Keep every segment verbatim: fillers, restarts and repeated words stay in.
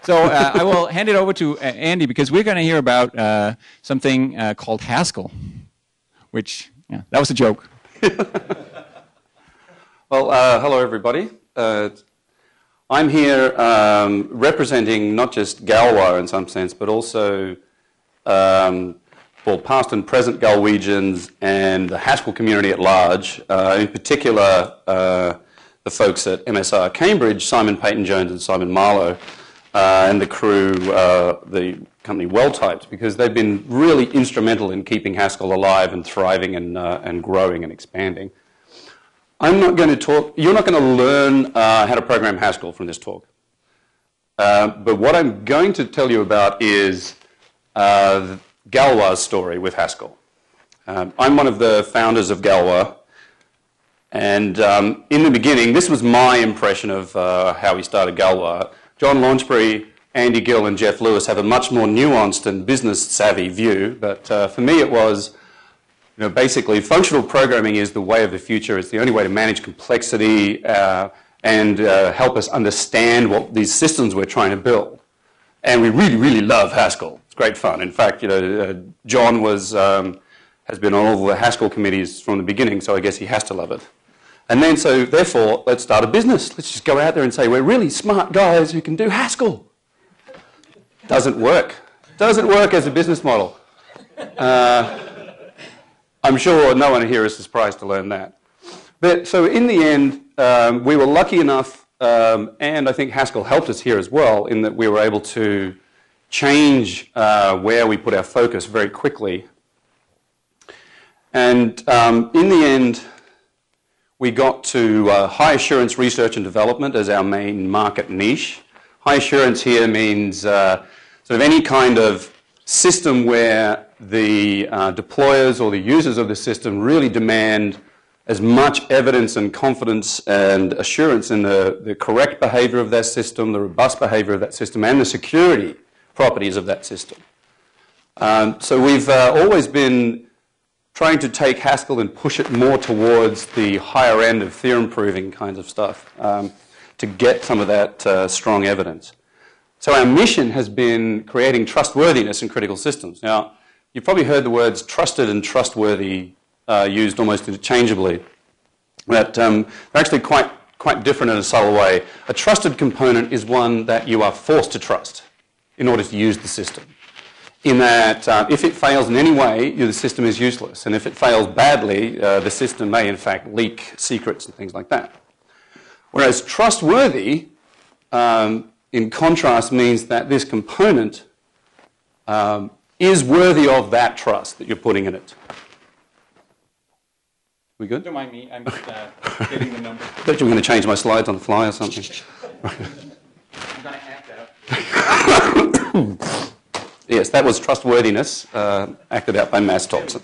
So uh, I will hand it over to uh, Andy, because we're going to hear about uh, something uh, called Haskell, which, yeah, that was a joke. Well, uh, hello everybody. Uh, I'm here um, representing not just Galwa in some sense, but also um, well, past and present Galwegians and the Haskell community at large, uh, in particular uh, the folks at M S R Cambridge, Simon Peyton-Jones and Simon Marlowe, uh, and the crew, uh, the company Well-Typed, because they've been really instrumental in keeping Haskell alive and thriving and, uh, and growing and expanding. I'm not going to talk, you're not going to learn uh, how to program Haskell from this talk. Uh, but what I'm going to tell you about is uh, Galwa's story with Haskell. Um, I'm one of the founders of Galwa, and um, in the beginning, this was my impression of uh, how we started Galwa. John Launchbury, Andy Gill, and Jeff Lewis have a much more nuanced and business-savvy view, but uh, for me it was, you know, basically functional programming is the way of the future. It's the only way to manage complexity uh, and uh, help us understand what these systems we're trying to build. And we really, really love Haskell. It's great fun. In fact, you know, uh, John was, um, has been on all the Haskell committees from the beginning, so I guess he has to love it. And then, so therefore, let's start a business. Let's just go out there and say, we're really smart guys who can do Haskell. Doesn't work. Doesn't work as a business model. Uh, I'm sure no one here is surprised to learn that. But so in the end, um, we were lucky enough, um, and I think Haskell helped us here as well, in that we were able to change uh, where we put our focus very quickly. And um, in the end, we got to uh, high assurance research and development as our main market niche. High assurance here means uh, sort of any kind of system where the uh, deployers or the users of the system really demand as much evidence and confidence and assurance in the, the correct behavior of that system, the robust behavior of that system, and the security properties of that system. Um, so we've uh, always been trying to take Haskell and push it more towards the higher end of theorem proving kinds of stuff um, to get some of that uh, strong evidence. So our mission has been creating trustworthiness in critical systems. Now, you've probably heard the words trusted and trustworthy uh, used almost interchangeably, but um, they're actually quite, quite different in a subtle way. A trusted component is one that you are forced to trust in order to use the system, in that uh, if it fails in any way, the system is useless, and if it fails badly, uh, the system may in fact leak secrets and things like that. Whereas trustworthy, um, in contrast, means that this component um, is worthy of that trust that you're putting in it. We good? Don't mind me, I'm just uh, getting the numbers. I thought you were going to change my slides on the fly or something. I'm going to act out. Yes, that was trustworthiness, uh, acted out by Mass Thompson.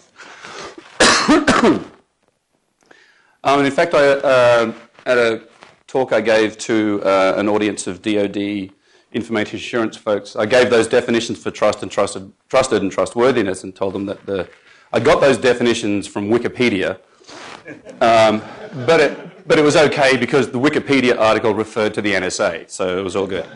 um, and in fact, I, uh, at a talk I gave to uh, an audience of D O D information assurance folks, I gave those definitions for trust and trusted, trusted and trustworthiness, and told them that the, I got those definitions from Wikipedia, um, but it but it was okay because the Wikipedia article referred to the N S A, so it was all good.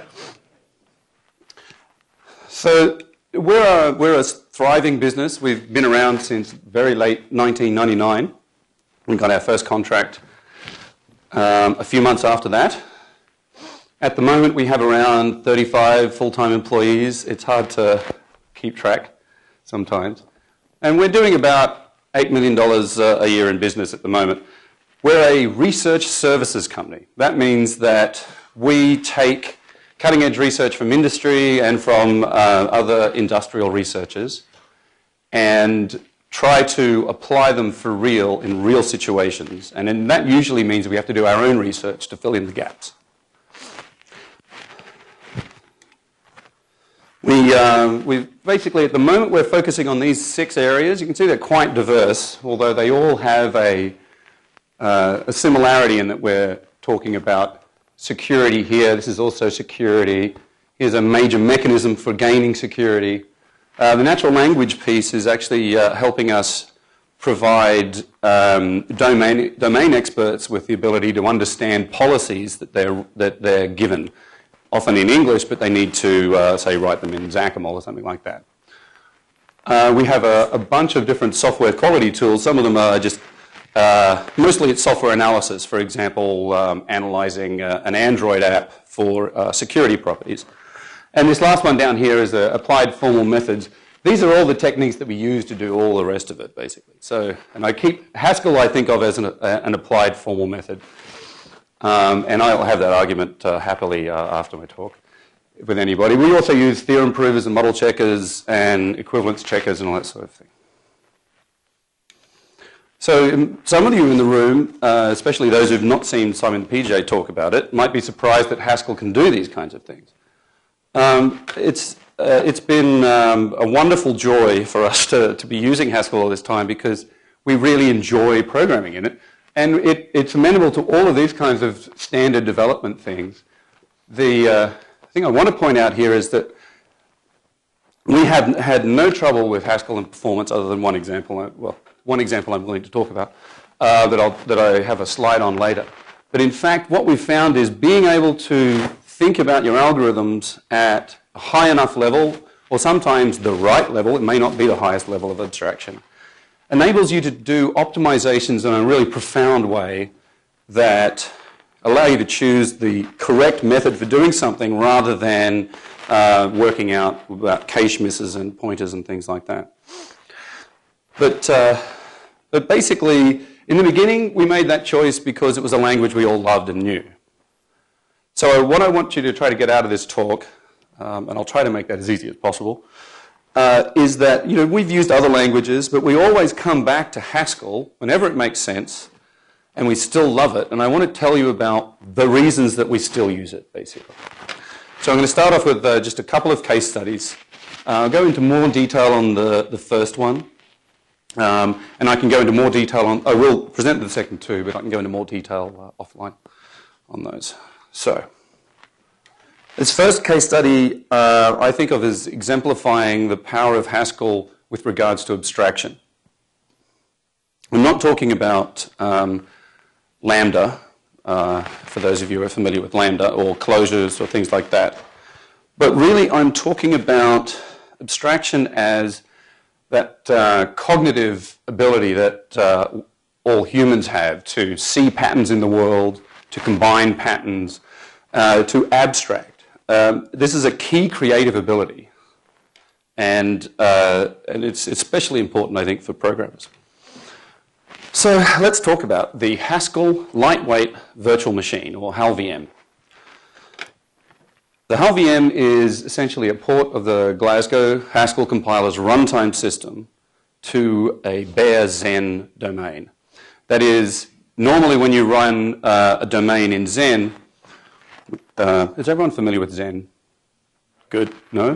So we're a, we're a thriving business. We've been around since very late nineteen ninety-nine. We got our first contract um, a few months after that. At the moment, we have around thirty-five full-time employees. It's hard to keep track sometimes. And we're doing about eight million dollars a year in business at the moment. We're a research services company. That means that we take cutting-edge research from industry and from uh, other industrial researchers and try to apply them for real in real situations. And then that usually means we have to do our own research to fill in the gaps. We, uh, we basically, at the moment, we're focusing on these six areas. You can see they're quite diverse, although they all have a, uh, a similarity in that we're talking about security here. This is also security. Here's a major mechanism for gaining security. Uh, the natural language piece is actually uh, helping us provide um, domain, domain experts with the ability to understand policies that they're, that they're given often in English, but they need to, uh, say, write them in Xacamol or something like that. Uh, we have a, a bunch of different software quality tools. Some of them are just, uh, mostly it's software analysis. For example, um, analyzing uh, an Android app for uh, security properties. And this last one down here is uh, applied formal methods. These are all the techniques that we use to do all the rest of it, basically. So, and I keep, Haskell I think of as an, uh, an applied formal method. Um, and I'll have that argument uh, happily uh, after my talk with anybody. We also use theorem provers and model checkers and equivalence checkers and all that sort of thing. So um, some of you in the room, uh, especially those who've not seen Simon P J talk about it, might be surprised that Haskell can do these kinds of things. Um, it's, uh, it's been um, a wonderful joy for us to, to be using Haskell all this time because we really enjoy programming in it. And it, it's amenable to all of these kinds of standard development things. The uh, thing I want to point out here is that we have had no trouble with Haskell in performance other than one example. Well, one example I'm willing to talk about uh, that, I'll, that I have a slide on later. But in fact, what we've found is being able to think about your algorithms at a high enough level, or sometimes the right level, it may not be the highest level of abstraction, enables you to do optimizations in a really profound way that allow you to choose the correct method for doing something rather than uh, working out about cache misses and pointers and things like that. But, uh, but basically, in the beginning, we made that choice because it was a language we all loved and knew. So what I want you to try to get out of this talk, um, and I'll try to make that as easy as possible, Uh, is that, you know, we've used other languages, but we always come back to Haskell whenever it makes sense, and we still love it. And I want to tell you about the reasons that we still use it, basically. So I'm going to start off with uh, just a couple of case studies. Uh, I'll go into more detail on the, the first one, um, and I can go into more detail on, I will present the second two, but I can go into more detail uh, offline on those. So. This first case study uh, I think of as exemplifying the power of Haskell with regards to abstraction. I'm not talking about um, Lambda, uh, for those of you who are familiar with Lambda, or closures or things like that. But really I'm talking about abstraction as that uh, cognitive ability that uh, all humans have to see patterns in the world, to combine patterns, uh, to abstract. Um, this is a key creative ability, and, uh, and it's especially important, I think, for programmers. So let's talk about the Haskell Lightweight Virtual Machine, or HAL-V M. The HAL-V M is essentially a port of the Glasgow Haskell compiler's runtime system to a bare Zen domain. That is, normally when you run uh, a domain in Zen, Uh, is everyone familiar with Zen? Good? No?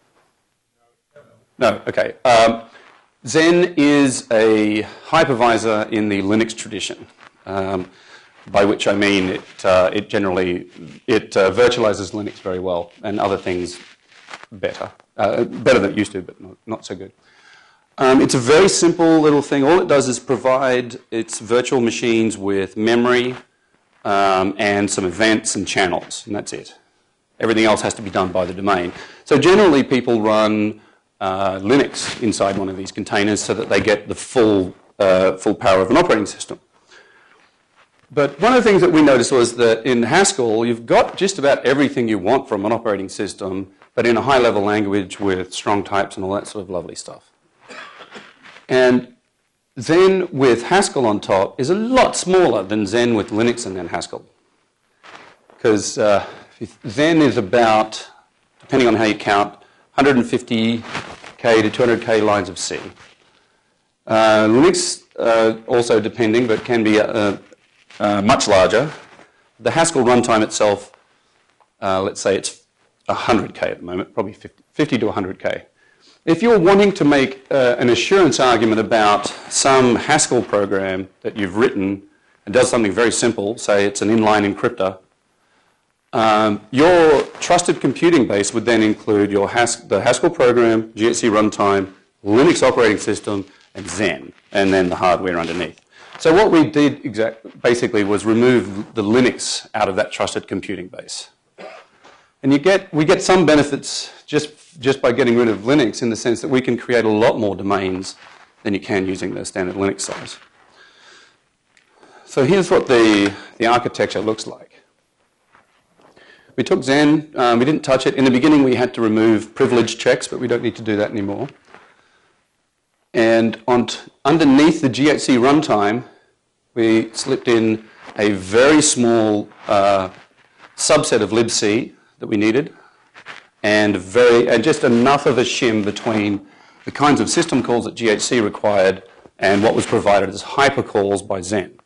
No, okay. Um, Zen is a hypervisor in the Linux tradition, um, by which I mean it, uh, it generally it uh, virtualizes Linux very well and other things better. Uh, better than it used to, but not, not so good. Um, it's a very simple little thing. All it does is provide its virtual machines with memory, Um, and some events and channels, and that's it. Everything else has to be done by the domain. So generally people run uh, Linux inside one of these containers so that they get the full, uh, full power of an operating system. But one of the things that we noticed was that in Haskell, you've got just about everything you want from an operating system, but in a high-level language with strong types and all that sort of lovely stuff. And Zen with Haskell on top is a lot smaller than Zen with Linux and then Haskell. Because uh, Zen is about, depending on how you count, one hundred fifty K to two hundred K lines of C. Uh, Linux, uh, also depending, but can be uh, uh, much larger. The Haskell runtime itself, uh, let's say it's one hundred K at the moment, probably fifty, fifty to one hundred K. If you're wanting to make uh, an assurance argument about some Haskell program that you've written and does something very simple, say it's an inline encryptor, um, your trusted computing base would then include your Has the Haskell program, G H C runtime, Linux operating system, and Zen, and then the hardware underneath. So what we did exact basically was remove the Linux out of that trusted computing base. And you get, we get some benefits just, just by getting rid of Linux, in the sense that we can create a lot more domains than you can using the standard Linux size. So here's what the, the architecture looks like. We took Zen, um, we didn't touch it. In the beginning we had to remove privilege checks, but we don't need to do that anymore. And on t underneath the G H C runtime, we slipped in a very small uh, subset of libc that we needed, and, very, and just enough of a shim between the kinds of system calls that G H C required and what was provided as hypercalls by Zen.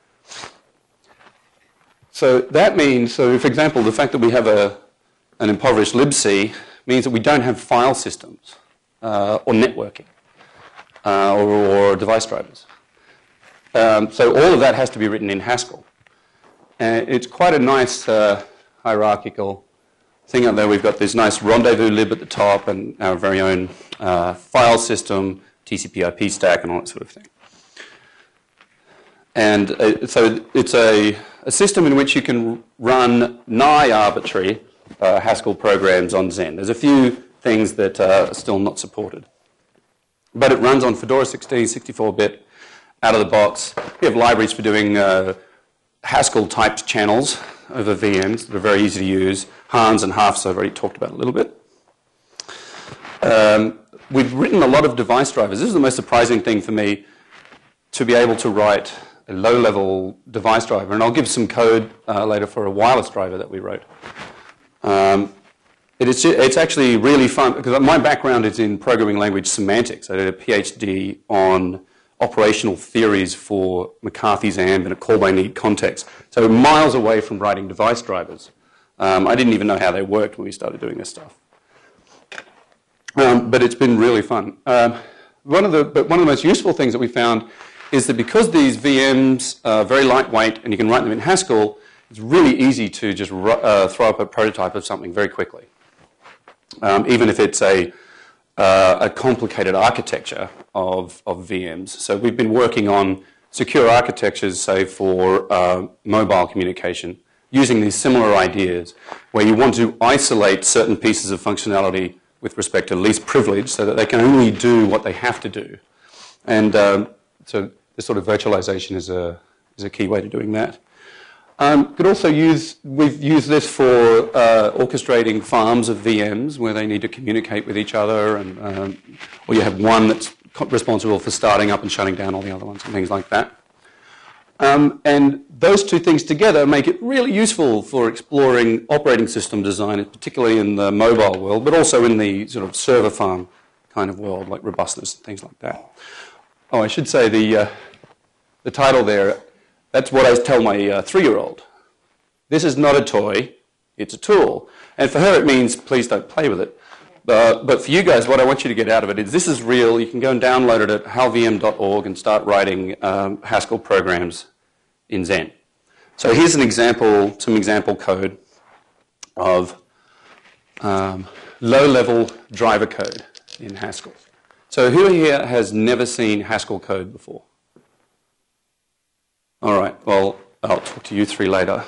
So that means, so for example, the fact that we have a, an impoverished libc means that we don't have file systems uh, or networking uh, or, or device drivers. Um, so all of that has to be written in Haskell. And it's quite a nice uh, hierarchical thing up there. We've got this nice rendezvous lib at the top and our very own uh, file system, T C P I P stack, and all that sort of thing. And uh, so it's a, a system in which you can run nigh arbitrary uh, Haskell programs on Zen. There's a few things that uh, are still not supported. But it runs on Fedora sixteen, sixty-four bit, out of the box. We have libraries for doing uh, Haskell-typed channels over V Ms that are very easy to use. Hans and Hafs I've already talked about a little bit. Um, we've written a lot of device drivers. This is the most surprising thing for me, to be able to write a low-level device driver. And I'll give some code uh, later for a wireless driver that we wrote. Um, it is, it's actually really fun, because my background is in programming language semantics. I did a PhD on operational theories for McCarthy's A M B in a call-by-need context. So miles away from writing device drivers. Um, I didn't even know how they worked when we started doing this stuff. Um, but it's been really fun. Um, one of the, but one of the most useful things that we found is that because these V Ms are very lightweight and you can write them in Haskell, it's really easy to just uh, throw up a prototype of something very quickly. Um, even if it's a, uh, a complicated architecture of, of V Ms. So we've been working on secure architectures, say, for uh, mobile communication, using these similar ideas, where you want to isolate certain pieces of functionality with respect to least privilege so that they can only do what they have to do. And um, so this sort of virtualization is a, is a key way to doing that. Um, could also use, we've used this for uh, orchestrating farms of V Ms where they need to communicate with each other, and, um, or you have one that's responsible for starting up and shutting down all the other ones and things like that. Um, and those two things together make it really useful for exploring operating system design, particularly in the mobile world, but also in the sort of server farm kind of world, like robustness and things like that. Oh, I should say the, uh, the title there, that's what I tell my uh, three-year-old. This is not a toy, it's a tool. And for her it means please don't play with it. Uh, but for you guys, what I want you to get out of it is this is real. You can go and download it at hal v m dot org and start writing um, Haskell programs in Zen. So here's an example, some example code of um, low-level driver code in Haskell. So who here has never seen Haskell code before? All right, well, I'll talk to you three later.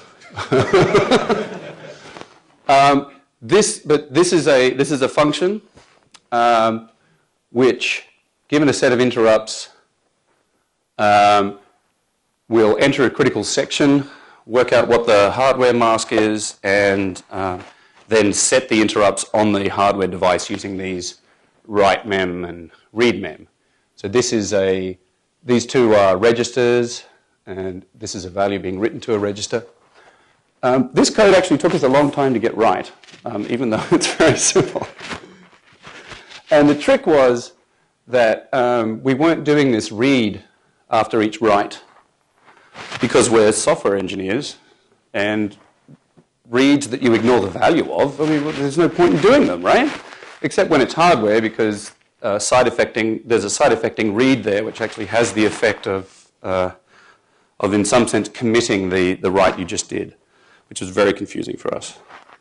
um, this, but this is a, this is a function um, which, given a set of interrupts, um, will enter a critical section, work out what the hardware mask is, and uh, then set the interrupts on the hardware device using these write mem and read mem. So this is a, these two are registers, and this is a value being written to a register. Um, this code actually took us a long time to get right, um, even though it's very simple. And the trick was that um, we weren't doing this read after each write, because we're software engineers, and reads that you ignore the value of, I mean, there's no point in doing them, right? Except when it's hardware, because uh, side effecting, there's a side effecting read there, which actually has the effect of, uh, of in some sense, committing the, the write you just did, which was very confusing for us.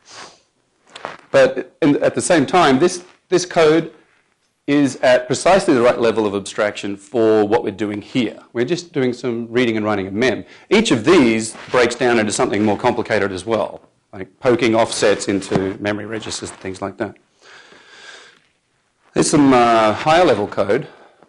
But in, at the same time, this, this code is at precisely the right level of abstraction for what we're doing here. We're just doing some reading and writing a mem. Each of these breaks down into something more complicated as well. like poking offsets into memory registers and things like that. There's some uh, higher level code.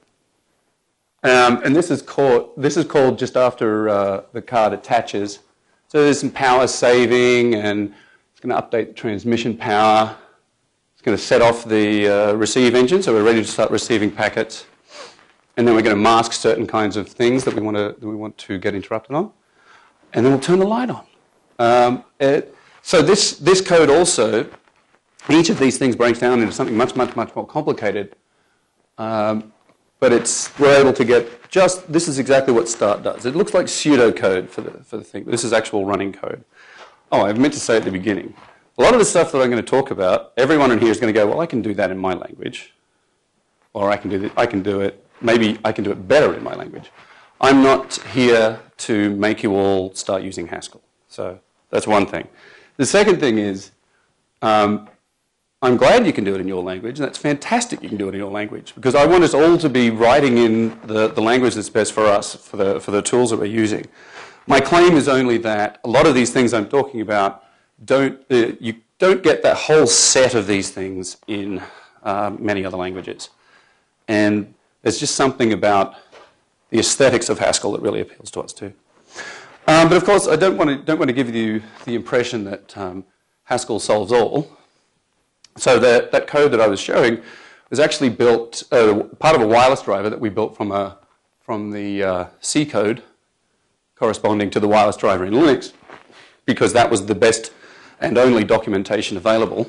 Um, and this is called, this is called just after uh, the card attaches. So there's some power saving, and it's going to update the transmission power. It's going to set off the uh, receive engine, so we're ready to start receiving packets. And then we're going to mask certain kinds of things that we want to, that we want to get interrupted on. And then we'll turn the light on. Um, it, so this, this code also, each of these things breaks down into something much, much, much more complicated. Um, But it's, we're able to get just, this is exactly what start does. It looks like pseudocode for the, for the thing, but this is actual running code. Oh, I meant to say at the beginning. A lot of the stuff that I'm going to talk about, everyone in here is going to go, well, I can do that in my language. Or I can do, I can do it, maybe I can do it better in my language. I'm not here to make you all start using Haskell. So that's one thing. The second thing is, um, I'm glad you can do it in your language, and that's fantastic you can do it in your language, because I want us all to be writing in the, the language that's best for us, for the, for the tools that we're using. My claim is only that a lot of these things I'm talking about, don't, uh, you don't get that whole set of these things in uh, many other languages. And there's just something about the aesthetics of Haskell that really appeals to us too. Um, but of course, I don't want to, don't want to give you the impression that um, Haskell solves all. So that, that code that I was showing was actually built, uh, part of a wireless driver that we built from, a, from the uh, C code corresponding to the wireless driver in Linux, because that was the best and only documentation available.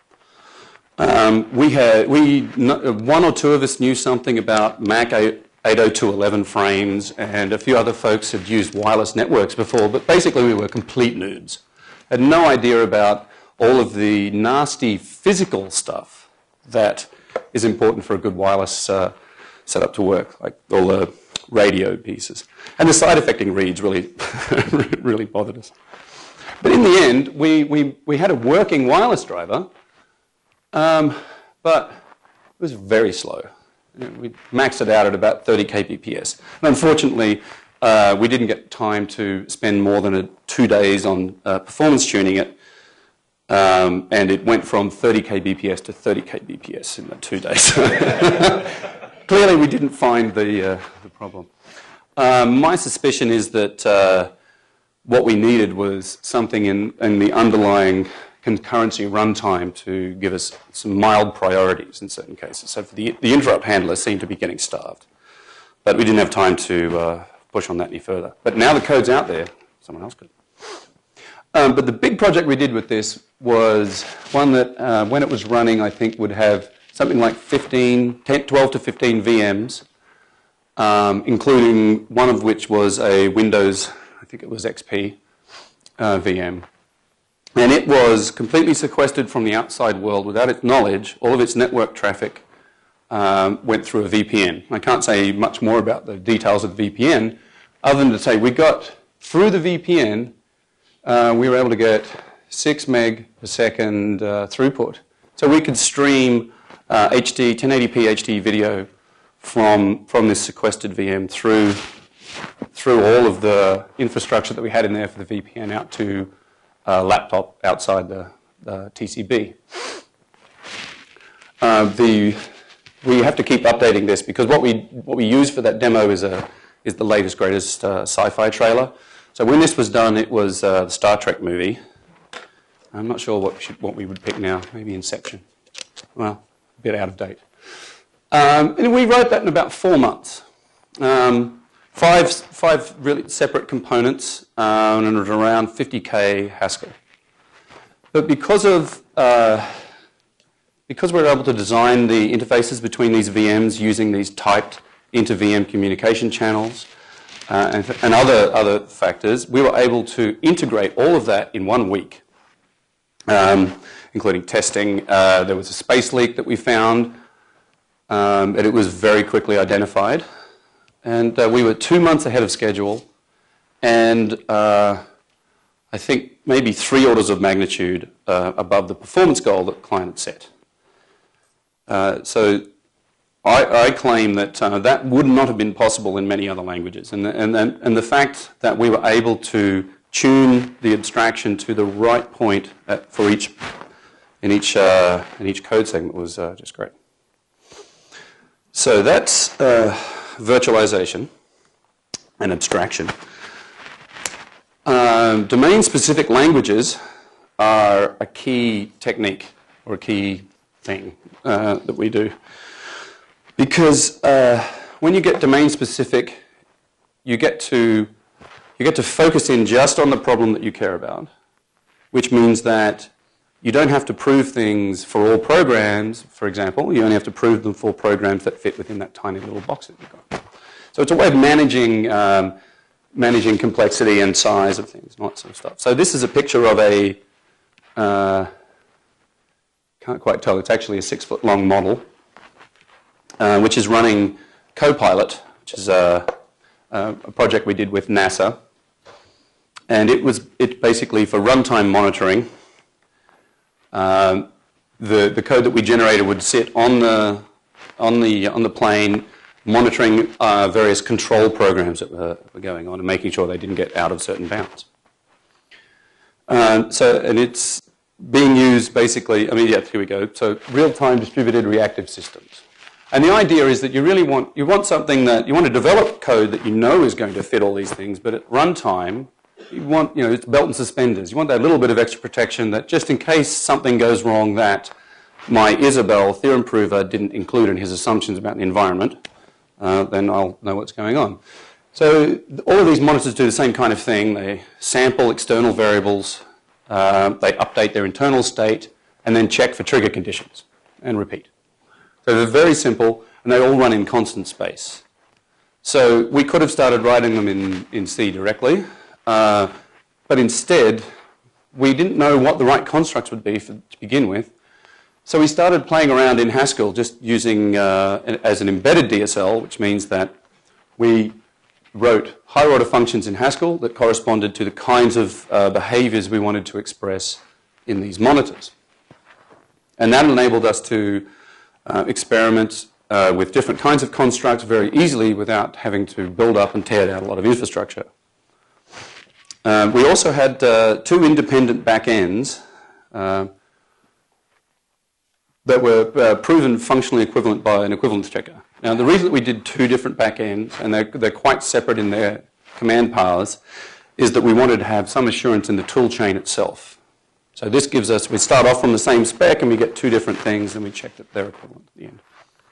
Um, we had, we, one or two of us knew something about Mac eight oh two eleven frames, and a few other folks had used wireless networks before, but basically we were complete noobs. Had no idea about all of the nasty physical stuff that is important for a good wireless uh, setup to work, like all the radio pieces. And the side effecting reads really, really bothered us. But in the end, we, we, we had a working wireless driver, um, but it was very slow. We maxed it out at about thirty K B P S. And unfortunately, uh, we didn't get time to spend more than a, two days on uh, performance tuning it. Um, and it went from thirty K B P S to thirty K B P S in the two days. Clearly, we didn't find the, uh, the problem. Um, my suspicion is that uh, what we needed was something in, in the underlying concurrency runtime to give us some mild priorities in certain cases. So for the, the interrupt handler seemed to be getting starved. But we didn't have time to uh, push on that any further. But now the code's out there, someone else could. Um, but the big project we did with this was one that, uh, when it was running, I think would have something like fifteen, ten, twelve to fifteen V Ms, um, including one of which was a Windows, I think it was X P uh, V M. And it was completely sequestered from the outside world without its knowledge. All of its network traffic um, went through a V P N. I can't say much more about the details of the V P N, other than to say we got through the V P N. Uh, we were able to get six meg per second uh, throughput. So we could stream uh, H D, ten eighty p H D video from, from this sequestered V M through, through all of the infrastructure that we had in there for the V P N out to a laptop outside the, the T C B. Uh, the, we have to keep updating this because what we, what we use for that demo is, a, is the latest, greatest uh, sci-fi trailer. So when this was done, it was uh, the Star Trek movie. I'm not sure what we, should, what we would pick now. Maybe Inception. Well, a bit out of date. Um, and we wrote that in about four months. Um, five, five really separate components, um, and it was around fifty K Haskell. But because of uh, because we were able to design the interfaces between these V Ms using these typed inter-V M communication channels, Uh, and, and other, other factors, we were able to integrate all of that in one week, um, including testing. Uh, there was a space leak that we found, um, and it was very quickly identified. And uh, we were two months ahead of schedule, and uh, I think maybe three orders of magnitude uh, above the performance goal that the client had set. Uh, so I, I claim that uh, that would not have been possible in many other languages. And the, and, and the fact that we were able to tune the abstraction to the right point at, for each in each uh, in each code segment was uh, just great. So that's uh, virtualization and abstraction. Um, domain-specific languages are a key technique or a key thing uh, that we do, because uh, when you get domain-specific, you get to you get to focus in just on the problem that you care about, which means that you don't have to prove things for all programs, for example. You only have to prove them for programs that fit within that tiny little box that you've got. So it's a way of managing, um, managing complexity and size of things and all that sort of stuff. So this is a picture of a, uh, can't quite tell, it's actually a six foot long model, uh, which is running Copilot, which is a, a project we did with NASA. And it was it basically for runtime monitoring. Um, the the code that we generated would sit on the on the on the plane, monitoring uh, various control programs that were, were going on and making sure they didn't get out of certain bounds. Um, so and it's being used basically. I mean, yeah, here we go. So real-time distributed reactive systems, and the idea is that you really want you want something that you want to develop code that you know is going to fit all these things, but at runtime, you want, you know, it's belt and suspenders. You want that little bit of extra protection that just in case something goes wrong that my Isabelle theorem prover didn't include in his assumptions about the environment, uh, then I'll know what's going on. So all of these monitors do the same kind of thing. They sample external variables, uh, they update their internal state, and then check for trigger conditions and repeat. So they're very simple, and they all run in constant space. So we could have started writing them in, in C directly. Uh, but instead, we didn't know what the right constructs would be for, to begin with. So we started playing around in Haskell, just using uh, as an embedded D S L, which means that we wrote higher order functions in Haskell that corresponded to the kinds of uh, behaviors we wanted to express in these monitors. And that enabled us to uh, experiment uh, with different kinds of constructs very easily without having to build up and tear down a lot of infrastructure. Um, we also had uh, two independent backends uh, that were uh, proven functionally equivalent by an equivalence checker. Now, the reason that we did two different backends, and they're, they're quite separate in their command paths, is that we wanted to have some assurance in the tool chain itself. So this gives us, we start off from the same spec and we get two different things and we check that they're equivalent at the end.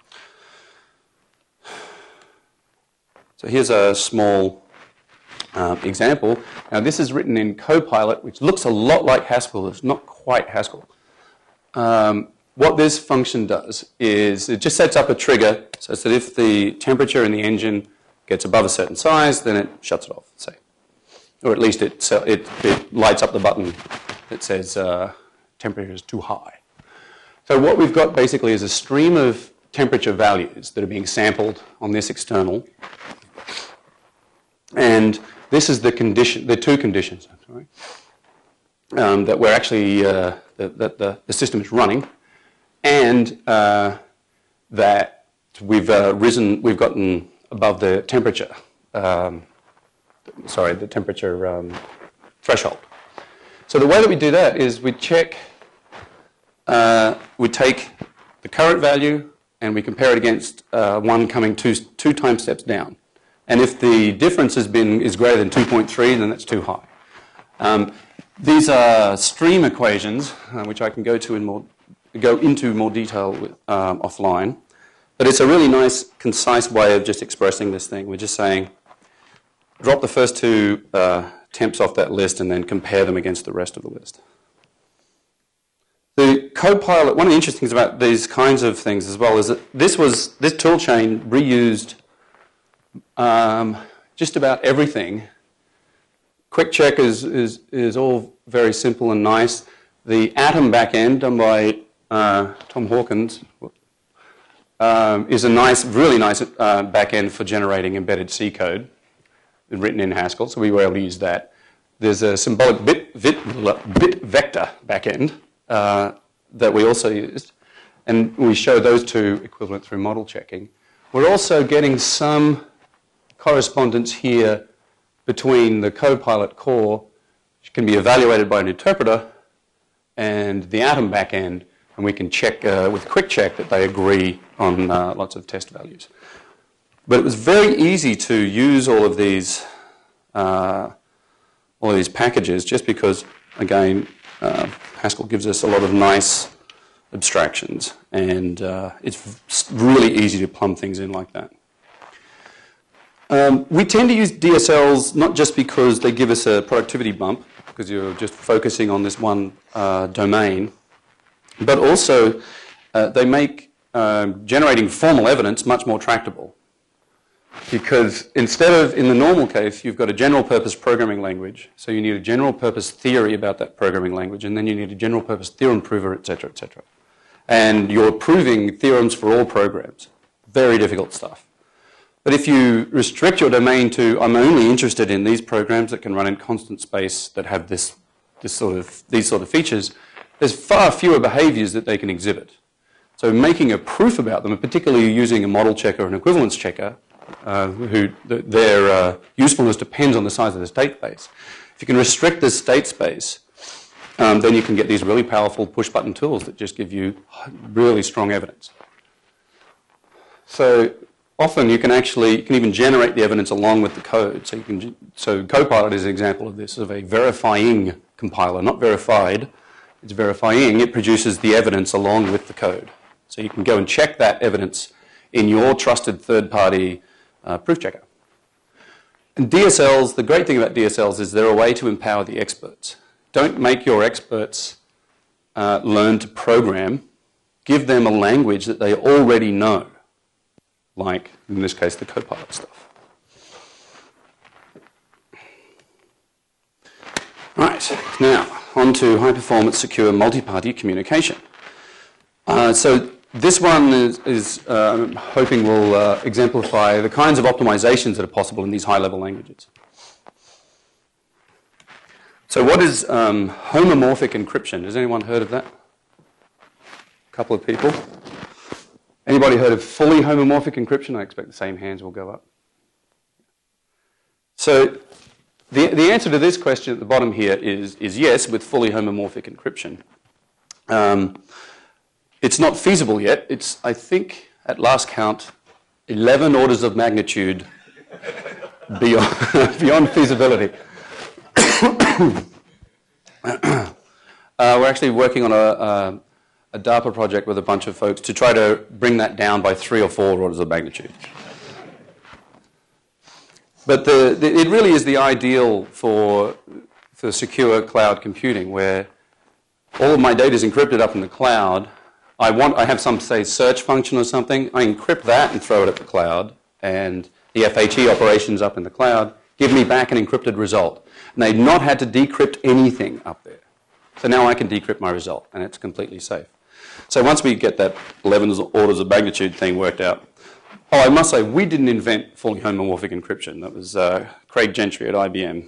So here's a small Um, example. Now this is written in Copilot, which looks a lot like Haskell. It's not quite Haskell. Um, what this function does is it just sets up a trigger so that if the temperature in the engine gets above a certain size, then it shuts it off, say. Or at least it, it, it lights up the button that says uh, temperature is too high. So what we've got basically is a stream of temperature values that are being sampled on this external. And this is the condition, the two conditions, sorry, um, that we're actually, uh, that, that the, the system is running, and uh, that we've uh, risen, we've gotten above the temperature, um, sorry, the temperature um, threshold. So the way that we do that is we check, uh, we take the current value and we compare it against uh, one coming two, two time steps down. And if the difference has been is greater than two point three, then that's too high. Um, these are stream equations, uh, which I can go to in more go into more detail with, um, offline. But it's a really nice, concise way of just expressing this thing. We're just saying, drop the first two uh, temps off that list, and then compare them against the rest of the list. The Copilot. One of the interesting things about these kinds of things as well is that this was this tool chain reused. Um, just about everything. Quick check is, is, is all very simple and nice. The Atom backend done by uh, Tom Hawkins um, is a nice, really nice uh, backend for generating embedded C code written in Haskell, so we were able to use that. There's a symbolic bit, bit, bit vector backend uh, that we also used, and we show those two equivalent through model checking. We're also getting some correspondence here between the Copilot core can be evaluated by an interpreter and the Atom backend, and we can check uh, with quick check that they agree on uh, lots of test values. But it was very easy to use all of these uh, all of these packages just because, again, uh, Haskell gives us a lot of nice abstractions, and uh, it's really easy to plumb things in like that. Um, we tend to use D S Ls not just because they give us a productivity bump, because you're just focusing on this one uh, domain, but also uh, they make um, generating formal evidence much more tractable. Because instead of, in the normal case, you've got a general purpose programming language, so you need a general purpose theory about that programming language, and then you need a general purpose theorem prover, et cetera, et cetera. And you're proving theorems for all programs. Very difficult stuff. But if you restrict your domain to, I'm only interested in these programs that can run in constant space that have this, this sort of, these sort of features, there's far fewer behaviors that they can exhibit. So making a proof about them, and particularly using a model checker or an equivalence checker, uh, who th their uh, usefulness depends on the size of the state space. If you can restrict this state space, um, then you can get these really powerful push-button tools that just give you really strong evidence. So often you can actually, you can even generate the evidence along with the code. So you can, so Copilot is an example of this, of a verifying compiler, not verified, it's verifying. It produces the evidence along with the code. So you can go and check that evidence in your trusted third-party uh, proof checker. And D S Ls, the great thing about D S Ls is they're a way to empower the experts. Don't make your experts uh, learn to program. Give them a language that they already know, like, in this case, the Copilot stuff. Right, now, on to high-performance, secure, multi-party communication. Uh, so this one is, is uh, I'm hoping will uh, exemplify the kinds of optimizations that are possible in these high-level languages. So what is um, homomorphic encryption? Has anyone heard of that? A couple of people. Anybody heard of fully homomorphic encryption? I expect the same hands will go up. So the, the answer to this question at the bottom here is, is yes, with fully homomorphic encryption. Um, it's not feasible yet. It's, I think, at last count, eleven orders of magnitude beyond, beyond feasibility. uh, we're actually working on a, a, a DARPA project with a bunch of folks to try to bring that down by three or four orders of magnitude. But the, the, it really is the ideal for, for secure cloud computing, where all of my data is encrypted up in the cloud. I want, I have some, say, search function or something. I encrypt that and throw it at the cloud, and the F H E operations up in the cloud give me back an encrypted result. And they've not had to decrypt anything up there. So now I can decrypt my result, and it's completely safe. So once we get that eleven orders of magnitude thing worked out, oh, I must say, we didn't invent fully homomorphic encryption. That was uh, Craig Gentry at I B M.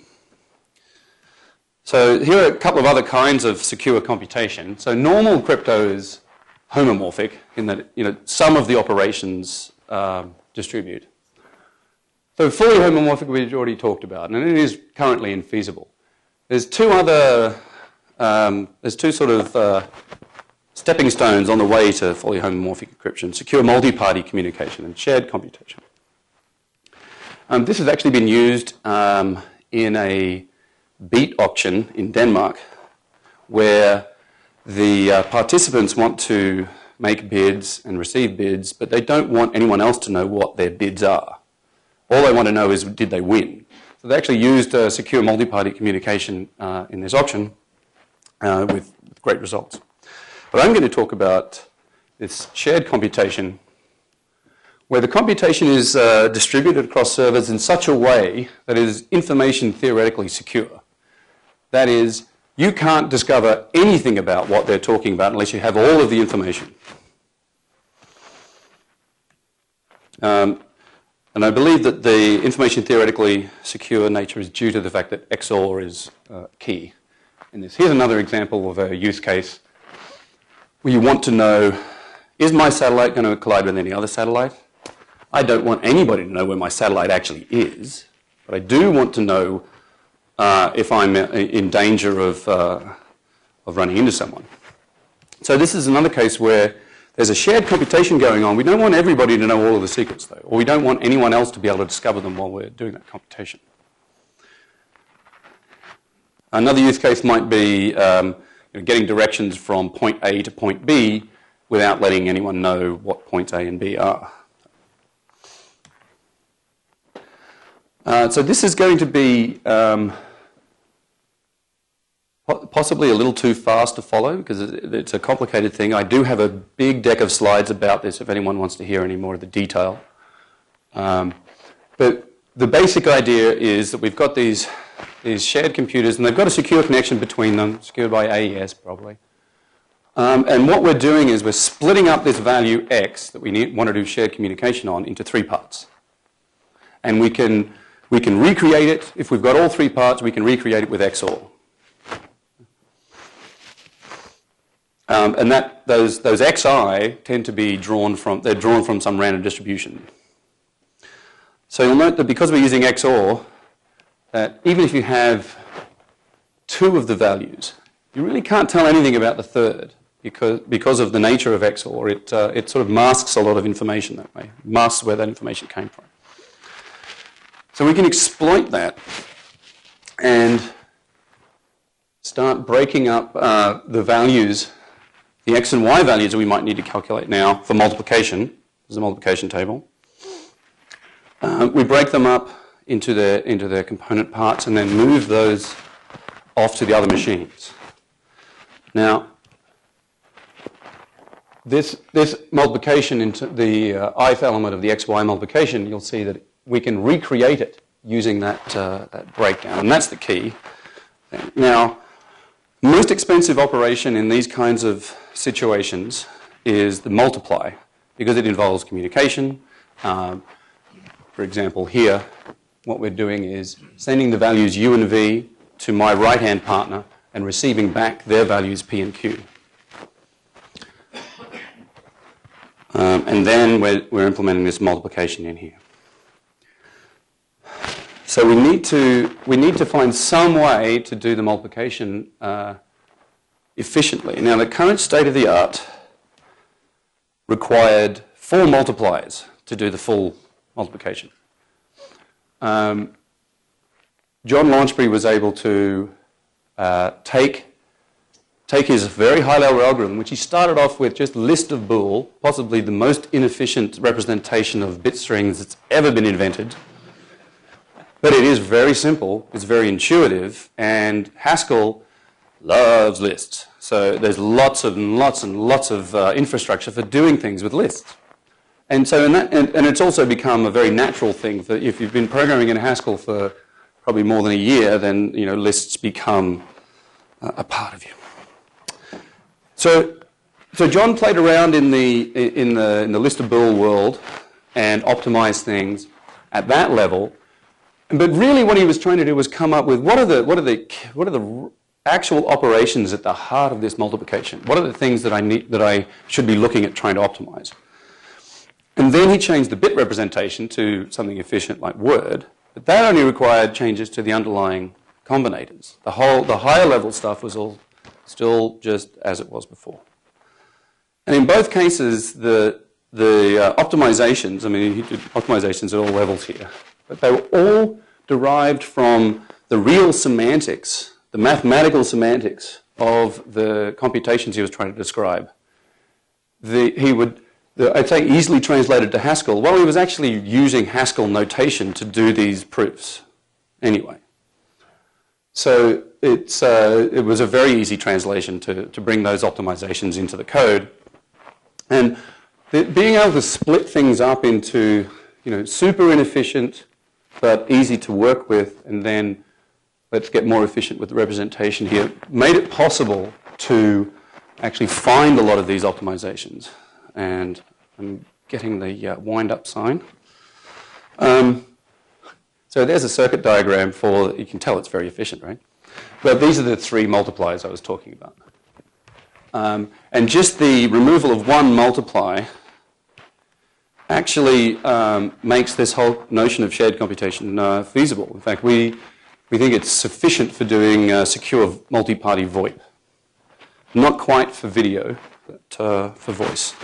So here are a couple of other kinds of secure computation. So normal crypto is homomorphic in that, you know, some of the operations uh, distribute. So fully homomorphic we've already talked about, and it is currently infeasible. There's two other, um, there's two sort of uh, stepping stones on the way to fully homomorphic encryption: secure multi-party communication and shared computation. Um, this has actually been used um, in a beat auction in Denmark, where the uh, participants want to make bids and receive bids, but they don't want anyone else to know what their bids are. All they want to know is, did they win? So they actually used uh, secure multi-party communication uh, in this auction uh, with, with great results. But I'm going to talk about this shared computation, where the computation is uh, distributed across servers in such a way that it is information theoretically secure. That is, you can't discover anything about what they're talking about unless you have all of the information. Um, and I believe that the information theoretically secure nature is due to the fact that X O R is uh, key in this. Here's another example of a use case where you want to know, is my satellite going to collide with any other satellite? I don't want anybody to know where my satellite actually is, but I do want to know uh, if I'm in danger of, uh, of running into someone. So this is another case where there's a shared computation going on. We don't want everybody to know all of the secrets, though, or we don't want anyone else to be able to discover them while we're doing that computation. Another use case might be um, you know, getting directions from point A to point B without letting anyone know what points A and B are. Uh, so this is going to be um, possibly a little too fast to follow because it's a complicated thing. I do have a big deck of slides about this if anyone wants to hear any more of the detail. Um, but the basic idea is that we've got these, these shared computers and they've got a secure connection between them, secured by A E S probably. Um, and what we're doing is we're splitting up this value X that we need, want to do shared communication on into three parts. And we can, we can recreate it. If we've got all three parts, we can recreate it with X O R. Um, and that, those, those Xi tend to be drawn from, they're drawn from some random distribution. So you'll note that because we're using X O R, that even if you have two of the values, you really can't tell anything about the third because, because of the nature of X O R. It, uh, it sort of masks a lot of information that way, masks where that information came from. So we can exploit that and start breaking up uh, the values, the X and Y values that we might need to calculate now for multiplication. This is a multiplication table. Uh, we break them up into their, into their component parts and then move those off to the other machines. Now, this, this multiplication into the uh, ith element of the X Y multiplication, you'll see that we can recreate it using that, uh, that breakdown, and that's the key thing. Now, the most expensive operation in these kinds of situations is the multiply, because it involves communication. Um, for example, here, what we're doing is sending the values U and V to my right-hand partner and receiving back their values P and Q. Um, and then we're, we're implementing this multiplication in here. So we need to, we need to find some way to do the multiplication uh, efficiently. Now, the current state of the art required four multipliers to do the full multiplication. Um, John Launchbury was able to uh, take, take his very high-level algorithm, which he started off with just list of bool, possibly the most inefficient representation of bit strings that's ever been invented. But it is very simple, it's very intuitive, and Haskell loves lists. So there's lots and lots and lots of uh, infrastructure for doing things with lists. And so, in that, and, and it's also become a very natural thing for if you've been programming in Haskell for probably more than a year, then you know lists become uh, a part of you. So, so John played around in the in the in the list of bool world and optimized things at that level. But really, what he was trying to do was come up with what are the what are the what are the actual operations at the heart of this multiplication. What are the things that I need that I should be looking at trying to optimize? And then he changed the bit representation to something efficient like word. But that only required changes to the underlying combinators. The whole the higher level stuff was all still just as it was before. And in both cases, the the uh, optimizations. I mean, he did optimizations at all levels here. But they were all derived from the real semantics, the mathematical semantics of the computations he was trying to describe. The, he would, the, I'd say easily translated to Haskell. Well, he was actually using Haskell notation to do these proofs anyway. So it's, uh, it was a very easy translation to, to bring those optimizations into the code. And the, being able to split things up into you know, super inefficient but easy to work with, and then let's get more efficient with the representation here, made it possible to actually find a lot of these optimizations. And I'm getting the uh, wind-up sign. Um, so there's a circuit diagram for, you can tell it's very efficient, right? But these are the three multipliers I was talking about. Um, and just the removal of one multiply actually um, makes this whole notion of shared computation uh, feasible. In fact, we, We think it's sufficient for doing uh, secure multi-party VoIP. Not quite for video, but uh, for voice.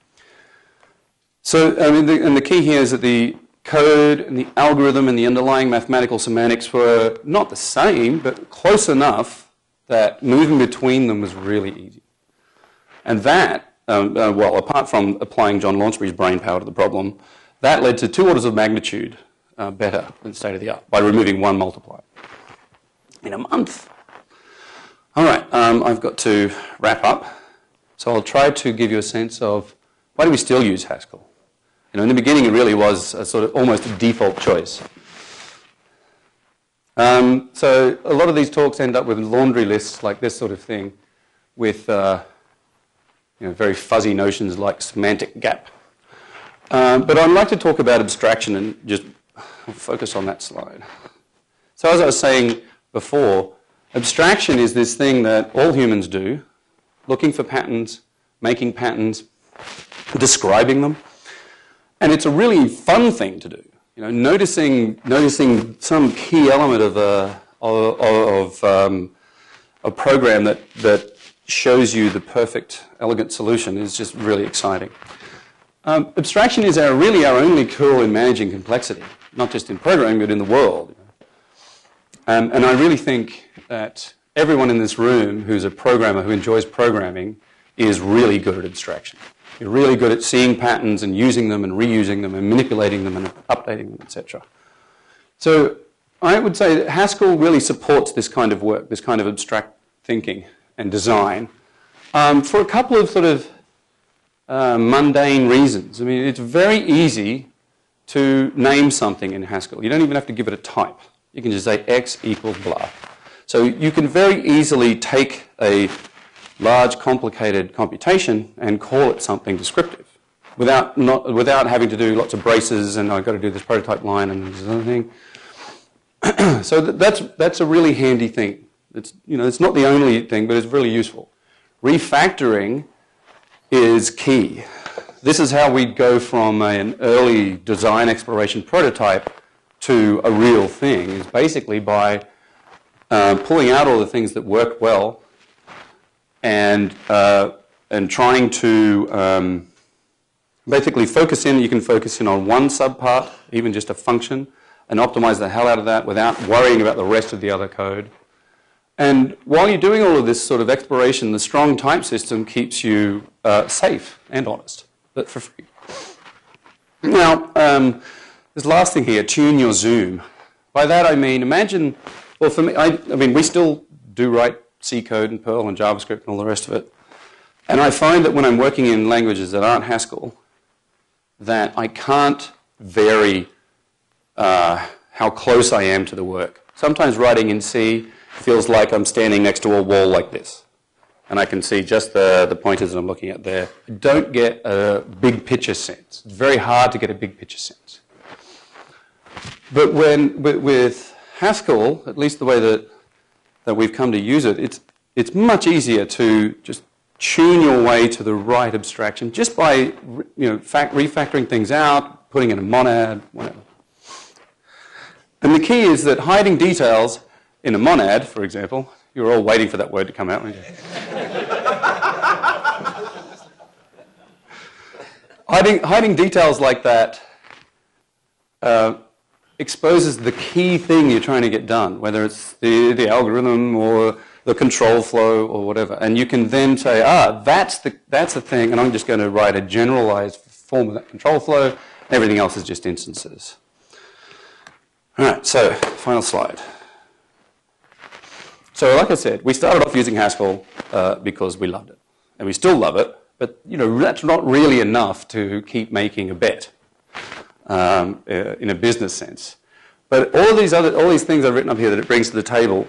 So, I mean, the, and the key here is that the code and the algorithm and the underlying mathematical semantics were not the same, but close enough that moving between them was really easy. And that, um, uh, well, apart from applying John Launchbury's brain power to the problem, that led to two orders of magnitude uh, better than state of the art by removing one multiplier in a month. All right, um, I've got to wrap up. So I'll try to give you a sense of why do we still use Haskell? You know, in the beginning, it really was a sort of almost a default choice. Um, so a lot of these talks end up with laundry lists like this sort of thing, with uh, you know, very fuzzy notions like semantic gap. Um, but I'd like to talk about abstraction and just focus on that slide. So as I was saying before, abstraction is this thing that all humans do, looking for patterns, making patterns, describing them. And it's a really fun thing to do. You know, noticing, noticing some key element of a, of, of um, a program that, that shows you the perfect, elegant solution is just really exciting. Um, abstraction is our, really our only tool in managing complexity, not just in programming, but in the world. Um, and I really think that everyone in this room who's a programmer, who enjoys programming, is really good at abstraction. You're really good at seeing patterns and using them and reusing them and manipulating them and updating them, et cetera. So I would say that Haskell really supports this kind of work, this kind of abstract thinking and design, um, for a couple of sort of uh, mundane reasons. I mean, it's very easy to name something in Haskell. You don't even have to give it a type. You can just say x equals blah. So you can very easily take a large, complicated computation and call it something descriptive without, not, without having to do lots of braces and I've got to do this prototype line and this other thing. So that's, that's a really handy thing. It's, you know, it's not the only thing, but it's really useful. Refactoring is key. This is how we go from an early design exploration prototype to a real thing, is basically by uh, pulling out all the things that work well and, uh, and trying to um, basically focus in. You can focus in on one subpart, even just a function, and optimize the hell out of that without worrying about the rest of the other code. And while you're doing all of this sort of exploration, the strong type system keeps you uh, safe and honest, but for free. Now, um, this last thing here, tune your zoom. By that I mean, imagine, well for me, I, I mean, we still do write C code and Perl and JavaScript and all the rest of it. And I find that when I'm working in languages that aren't Haskell, that I can't vary uh, how close I am to the work. Sometimes writing in C feels like I'm standing next to a wall like this. And I can see just the, the pointers that I'm looking at there. I don't get a big picture sense. It's very hard to get a big picture sense. But when, with, with Haskell, at least the way that, that we've come to use it, it's, it's much easier to just tune your way to the right abstraction just by, you know, fact, refactoring things out, putting in a monad, whatever. And the key is that hiding details in a monad, for example, you were all waiting for that word to come out, weren't you? hiding, hiding details like that uh, exposes the key thing you're trying to get done, whether it's the, the algorithm or the control flow or whatever. And you can then say, ah, that's the, that's the thing, and I'm just going to write a generalized form of that control flow. Everything else is just instances. All right, so final slide. So like I said, we started off using Haskell uh, because we loved it. And we still love it, but you know, that's not really enough to keep making a bet um, uh, in a business sense. But all these other, all these things I've written up here that it brings to the table,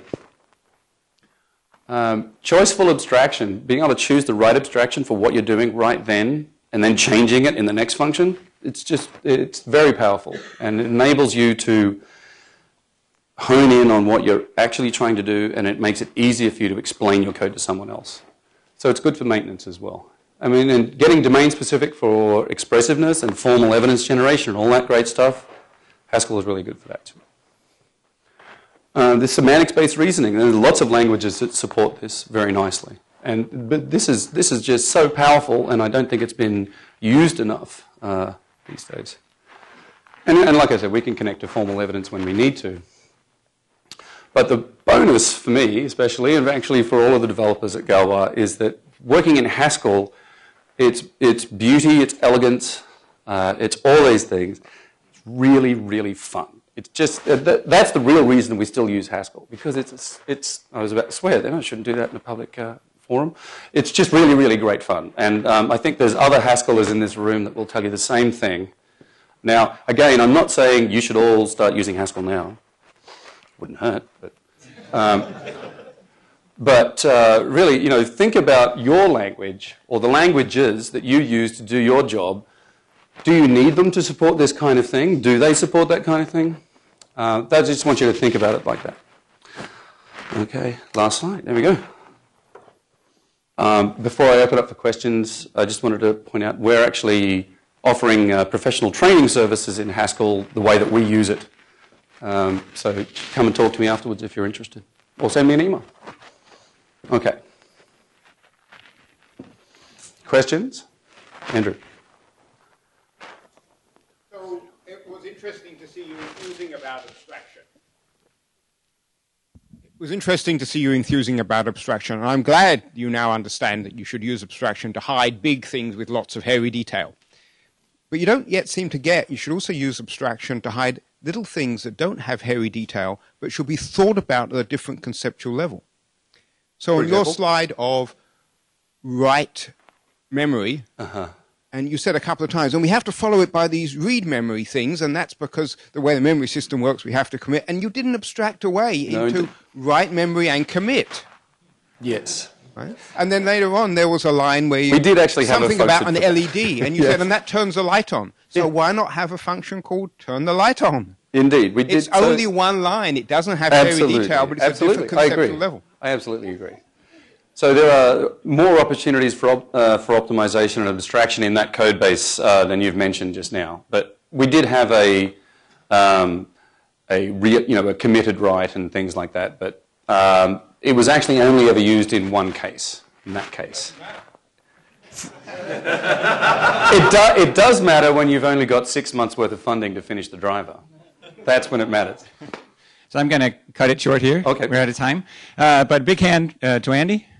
um, choiceful abstraction, being able to choose the right abstraction for what you're doing right then, and then changing it in the next function, it's just, it's very powerful. And it enables you to hone in on what you're actually trying to do, and it makes it easier for you to explain your code to someone else. So it's good for maintenance as well. I mean, and getting domain specific for expressiveness and formal evidence generation and all that great stuff, Haskell is really good for that too. Uh, there's semantics-based reasoning. There's lots of languages that support this very nicely. And, but this is, this is just so powerful, and I don't think it's been used enough uh, these days. And, and like I said, we can connect to formal evidence when we need to. But the bonus for me, especially, and actually for all of the developers at Galois, is that working in Haskell, it's, it's beauty, it's elegance, uh, it's all these things. It's really, really fun. It's just, uh, th that's the real reason we still use Haskell, because it's, it's I was about to swear then, I shouldn't do that in a public uh, forum. It's just really, really great fun. And um, I think there's other Haskellers in this room that will tell you the same thing. Now, again, I'm not saying you should all start using Haskell now. Wouldn't hurt, but... Um, but uh, really, you know, think about your language, or the languages that you use to do your job. Do you need them to support this kind of thing? Do they support that kind of thing? Uh, I just want you to think about it like that. Okay, last slide. There we go. Um, before I open up for questions, I just wanted to point out we're actually offering uh, professional training services in Haskell the way that we use it. Um, so come and talk to me afterwards if you're interested. Or send me an email. Okay. Questions? Andrew. So it was interesting to see you enthusing about abstraction. It was interesting to see you enthusing about abstraction, and I'm glad you now understand that you should use abstraction to hide big things with lots of hairy detail. But you don't yet seem to get you should also use abstraction to hide little things that don't have hairy detail but should be thought about at a different conceptual level. So For on example? your slide of write memory, Uh-huh. and you said a couple of times, and we have to follow it by these read memory things, and that's because the way the memory system works, we have to commit, and you didn't abstract away No, into indeed. write memory and commit. Yes. Right? And then later on, there was a line where you We did actually have a something about an function for L E D, and you Yes. said, and that turns the light on. So Yeah. why not have a function called turn the light on? Indeed. We did. It's so- only one line. It doesn't have hairy Absolutely. detail, but it's Absolutely. a different conceptual I agree. level. I absolutely agree. So there are more opportunities for, op uh, for optimization and abstraction in that code base uh, than you've mentioned just now. But we did have a, um, a re you know, a committed write and things like that. But um, it was actually only ever used in one case, in that case. it, do it does matter when you've only got six months' worth of funding to finish the driver. That's when it matters. So I'm going to cut it short here. Okay. We're out of time. Uh, but big hand uh, to Andy.